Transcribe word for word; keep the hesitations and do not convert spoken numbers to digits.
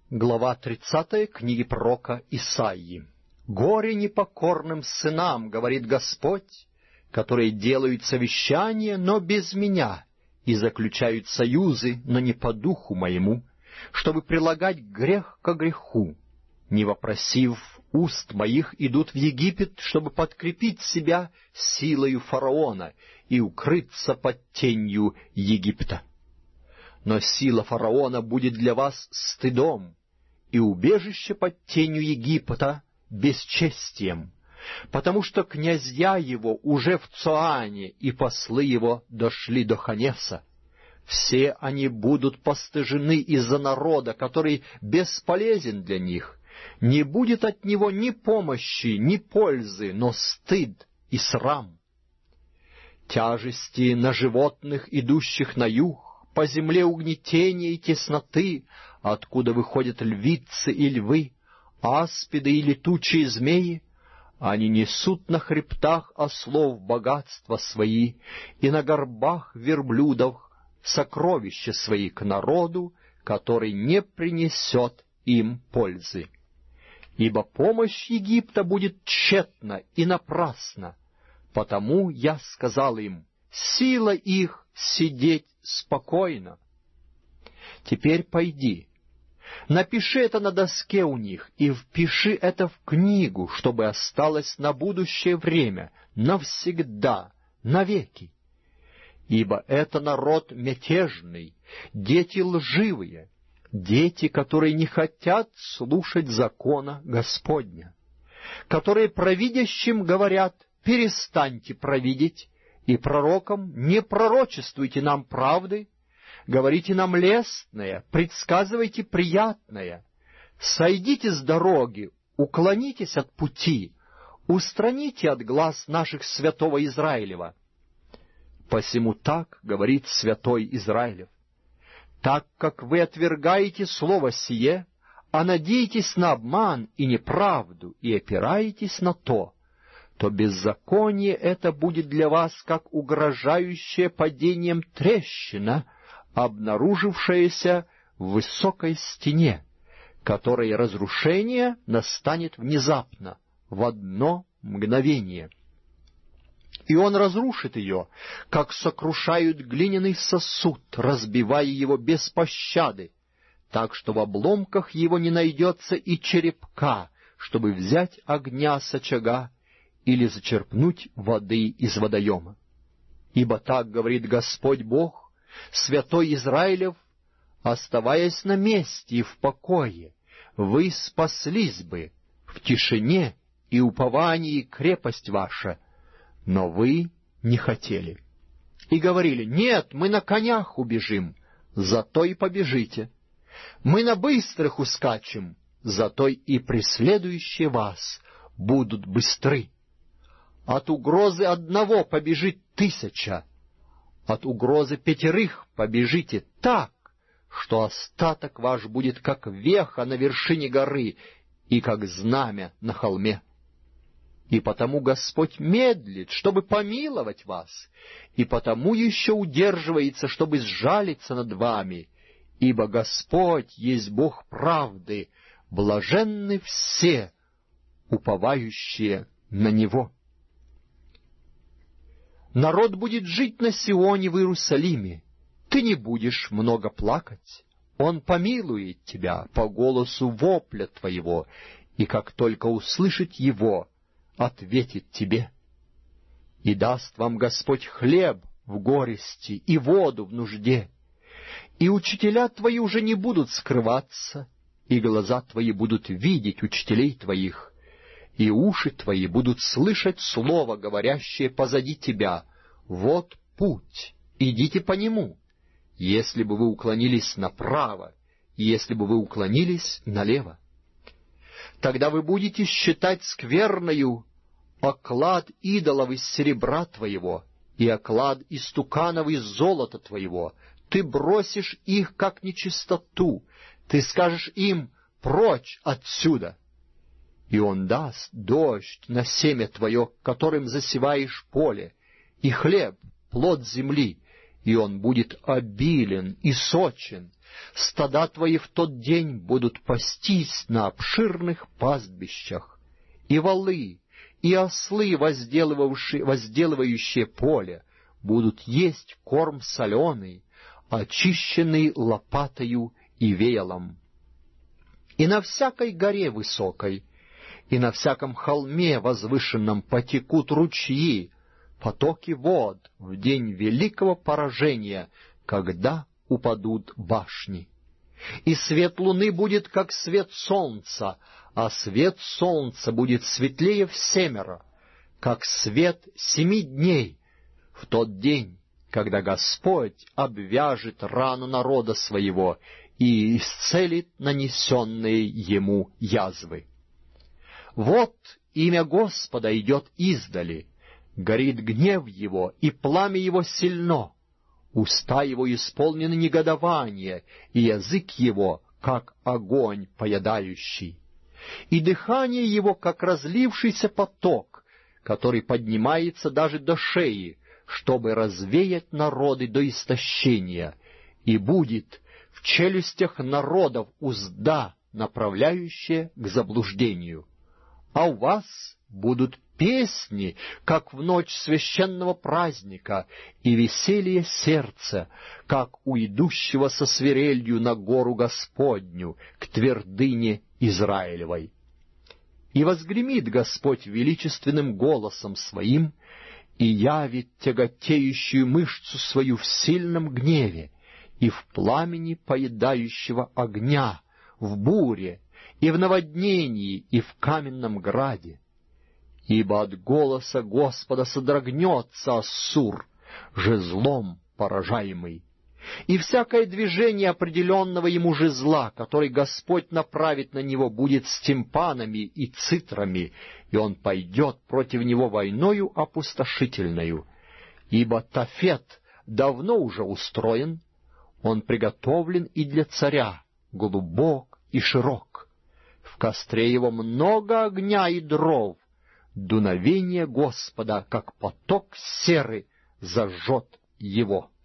Глава тридцатая книги пророка Исаии. «Горе непокорным сынам, — говорит Господь, — которые делают совещания, но без меня, и заключают союзы, но не по духу моему, чтобы прилагать грех ко греху. Не вопросив уст моих, идут в Египет, чтобы подкрепить себя силою фараона и укрыться под тенью Египта. Но сила фараона будет для вас стыдом, и убежище под тенью Египта бесчестием, потому что князья его уже в Цоане, и послы его дошли до Ханеса. Все они будут постыжены из-за народа, который бесполезен для них. Не будет от него ни помощи, ни пользы, но стыд и срам. Тяжести на животных, идущих на юг, по земле угнетения и тесноты, откуда выходят львицы и львы, аспиды и летучие змеи. Они несут на хребтах ослов богатства свои, и на горбах верблюдов сокровища свои к народу, который не принесет им пользы. Ибо помощь Египта будет тщетна и напрасна, потому я сказал им: сила их сидеть спокойно. Теперь пойди, напиши это на доске у них и впиши это в книгу, чтобы осталось на будущее время, навсегда, навеки. Ибо это народ мятежный, дети лживые, дети, которые не хотят слушать закона Господня, которые провидящим говорят: перестаньте провидеть, и пророкам: не пророчествуйте нам правды, говорите нам лестное, предсказывайте приятное. Сойдите с дороги, уклонитесь от пути, устраните от глаз наших святого Израилева. Посему так говорит святой Израилев: так как вы отвергаете слово сие, а надеетесь на обман и неправду, и опираетесь на то, то беззаконие это будет для вас как угрожающая падением трещина, обнаружившаяся в высокой стене, которой разрушение настанет внезапно, в одно мгновение. И он разрушит ее, как сокрушают глиняный сосуд, разбивая его без пощады, так что в обломках его не найдется и черепка, чтобы взять огня с очага или зачерпнуть воды из водоема. Ибо так говорит Господь Бог, святой Израилев: оставаясь на месте и в покое, вы спаслись бы в тишине и уповании крепость ваша, но вы не хотели. И говорили: нет, мы на конях убежим, зато и побежите. Мы на быстрых ускачем, зато и преследующие вас будут быстры. От угрозы одного побежит тысяча, от угрозы пятерых побежите так, что остаток ваш будет как веха на вершине горы и как знамя на холме. И потому Господь медлит, чтобы помиловать вас, и потому еще удерживается, чтобы сжалиться над вами, ибо Господь есть Бог правды, блаженны все, уповающие на Него. Народ будет жить на Сионе в Иерусалиме, ты не будешь много плакать, Он помилует тебя по голосу вопля твоего, и как только услышит его, ответит тебе. И даст вам Господь хлеб в горести и воду в нужде, и учителя твои уже не будут скрываться, и глаза твои будут видеть учителей твоих, и уши твои будут слышать слово, говорящее позади тебя: вот путь, идите по нему, если бы вы уклонились направо, если бы вы уклонились налево. Тогда вы будете считать скверною оклад идолов из серебра твоего и оклад истуканов из золота твоего. Ты бросишь их, как нечистоту, ты скажешь им: прочь отсюда. И он даст дождь на семя твое, которым засеваешь поле, и хлеб, плод земли, и он будет обилен и сочен, Стада твои в тот день будут пастись на обширных пастбищах, и волы, и ослы, возделывавшие, возделывающие поле, будут есть корм соленый, очищенный лопатою и веялом. И на всякой горе высокой, и на всяком холме возвышенном потекут ручьи, потоки вод в день великого поражения, когда упадут башни. И свет луны будет, как свет солнца, а свет солнца будет светлее всемеро, как свет семи дней, в тот день, когда Господь обвяжет рану народа своего и исцелит нанесенные ему язвы. Вот имя Господа идет издали, горит гнев его, и пламя его сильно. Уста его исполнены негодования, и язык его, как огонь поедающий. И дыхание его, как разлившийся поток, который поднимается даже до шеи, чтобы развеять народы до истощения, и будет в челюстях народов узда, направляющая к заблуждению. А у вас будут песни, как в ночь священного праздника, и веселье сердца, как у идущего со свирелью на гору Господню, к твердыне Израилевой. И возгремит Господь величественным голосом своим, и явит тяготеющую мышцу свою в сильном гневе, и в пламени поедающего огня, в буре, и в наводнении, и в каменном граде. Ибо от голоса Господа содрогнется Ассур, жезлом поражаемый, и всякое движение определенного ему жезла, который Господь направит на него, будет с тимпанами и цитрами, и он пойдет против него войною опустошительною. Ибо Тофет давно уже устроен, он приготовлен и для царя, глубок и широк. В костре его много огня и дров, дуновение Господа, как поток серы, зажжет его.